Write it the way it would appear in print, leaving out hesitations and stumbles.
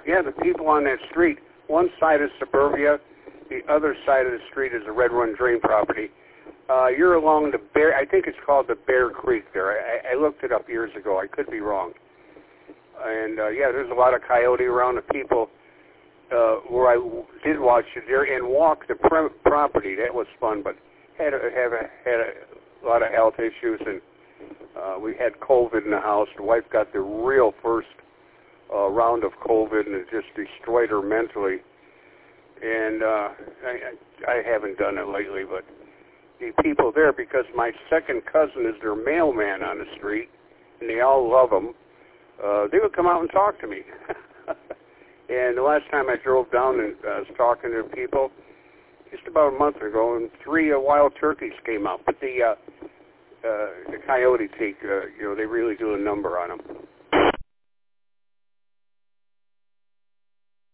Yeah, the people on that street, one side is suburbia, the other side of the street is a Red Run Drain property. You're along the Bear, I think it's called the Bear Creek there. I looked it up years ago. I could be wrong. And, yeah, there's a lot of coyote around. The people where I did watch it there and walk the property, that was fun, but had a lot of health issues, and we had COVID in the house. The wife got the real first round of COVID, and it just destroyed her mentally. And I haven't done it lately, but the people there, because my second cousin is their mailman on the street, and they all love him, they would come out and talk to me. And the last time I drove down and was talking to people, just about a month ago, and 3 wild turkeys came out. But the coyote take, they really do a number on them.